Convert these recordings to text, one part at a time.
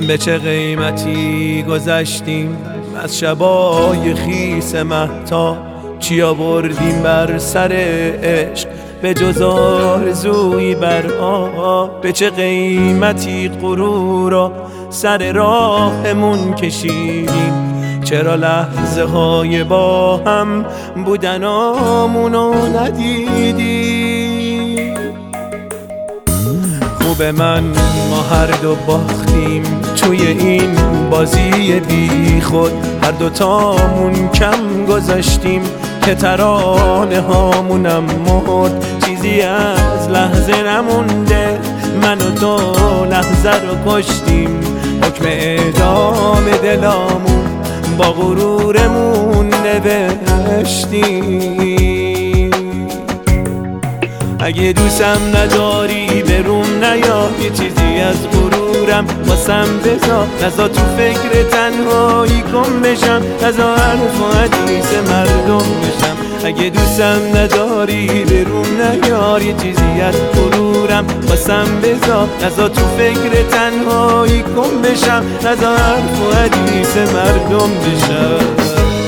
به چه قیمتی گذشتیم از شبای خیس مهتاب، چی آوردیم بر سر عشق به جز آرزویی بر آب. به چه قیمتی غرورا سر راهمون کشیدیم، چرا لحظه های با هم بودنامونو ندیدیم. خوب من ما هر دو باختیم توی این بازی بی خود، هر دوتامون کم گذاشتیم که ترانه هامونم مرد. چیزی از لحظه نمونده، من و تو لحظه رو کشتیم، حکم اعدام دلامون با غرورمون نوشتیم. اگه دوستم نداری بروم نیا، یه چیزی از غرورم واسم بذار، نزا تو فکر تنهایی گم بشم، نزا حرف و حدیث مردم بشم. اگه دوستم نداری بروم نیار، یه چیزی از غرورم واسم بذار، نزا تو فکر تنهایی گم بشم، نزا حرف و حدیث مردم بشم.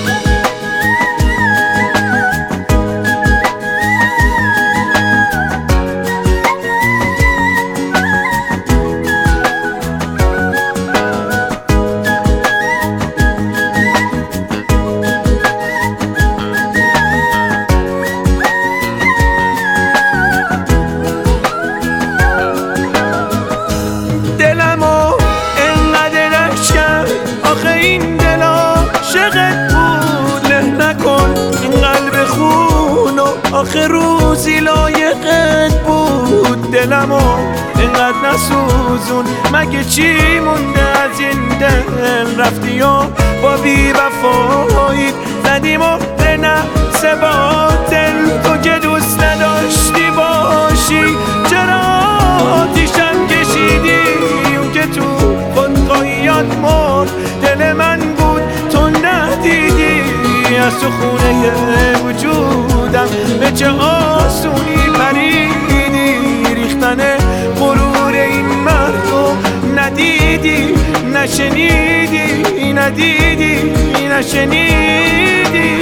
این دل عاشقت بود، له نکن این قلب خون و آخه روزی لایقت بود. دلمو اینقدر نسوزون، مگه چی مونده از این دل؟ رفتی و با بی وفاییت زدی مهر نفس باطل، تو که دوست نداشتی باشی چرا آتیشم کشیدی؟ اون که تو خودخواهیات مرد دل من بود تو ندیدی، از تو خونه وجودم به چه آسونی پریدی. ریختن غرور این مردو ندیدی نشنیدی، ندیدی نشنیدی.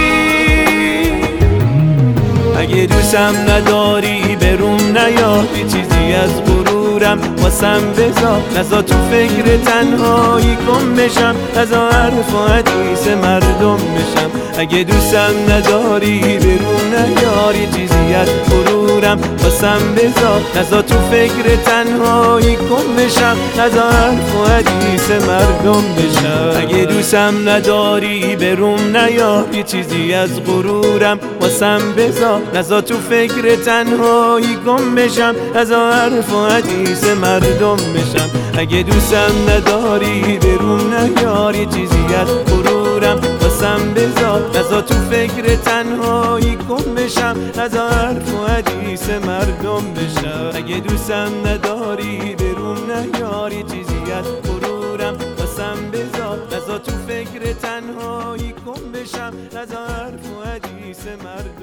اگه دوستم نداری بروم نیا، یه چیزی از غرورم واسم بذار، نزا تو فکر تنهایی گم بشم، نزا حرف و حدیث مردم بشم. اگه دوستم نداری بروم نیار، یه چیزی از غرورم واسم بذار، نزا تو فکر تنهایی گم بشم، نزا حرف و حدیث مردم بشم. اگه دوستم نداری بروم نیار، یه چیزی از غرورم واسم بذار، نزا تو فکر تنهایی گم بشم، نزا حرف و حدیث مردم بشم. اگه دوستم نداری بروم نیار، یه چیزی از غرورم واسم بذار، نزا تو فکر تنهایی گم بشم، نزا حرف و حدیث مردم بشم. اگه دوستم نداری بروم نیار، یه چیزی از غرورم واسم بذار، نزا تو فکر تنهایی گم بشم، نزا حرف و حدیث مردم